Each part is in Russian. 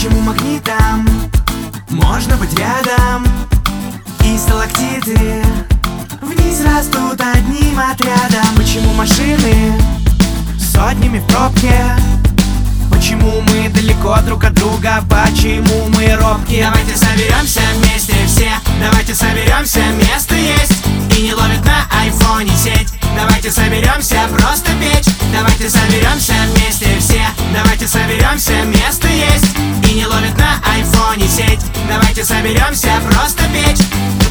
Почему магнитом можно быть рядом, и сталактиты вниз растут одним отрядом? Почему машины сотнями в пробке? Почему мы далеко друг от друга? Почему мы робкие? Давайте соберемся вместе все, давайте соберемся, место есть, и не ловит на айфоне сеть. Давайте соберемся, просто печь. Давайте соберемся вместе все, давайте соберемся, место есть, и не ловит на айфоне сеть. Давайте соберемся, просто печь.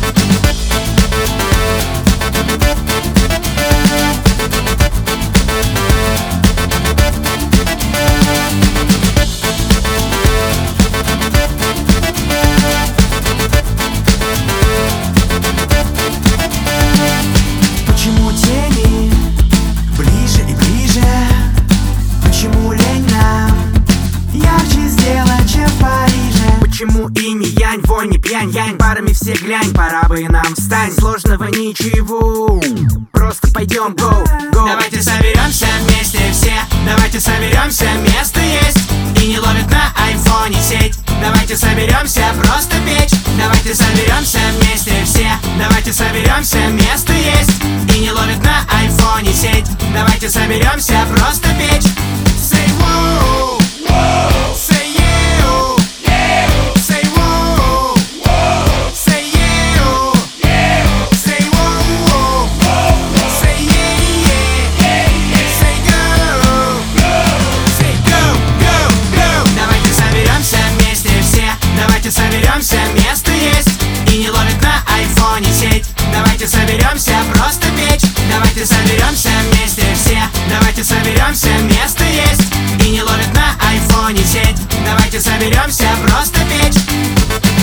Почему тени ближе и ближе? Почему лень нам ярче сделать, чем в Париже? Почему инь и янь, вонь и пьянь-янь? Парами все глянь, пора бы нам встань. Сложного ничего, просто пойдем, go, go. Давайте соберемся вместе все, давайте соберемся, место есть, и не ловит на айфоне сеть. Давайте соберемся, просто печь. Давайте соберемся вместе все, давайте соберемся, место есть, и не ловит на айфоне сеть. Давайте соберемся, просто печь. Say whoa, whoa. Say yeah, yeah. Say whoa, whoa. Say yeah, yeah. Say whoa, whoa. Say yeah, yeah. Say go, go. Say go, go, go. Давайте соберемся вместе все, давайте соберемся, место есть, и не ловит на айфоне сеть. Давайте соберемся, просто печь. Давайте соберемся вместе все, давайте соберемся, место есть, и не ловит на айфоне сеть. Давайте соберемся, просто печь.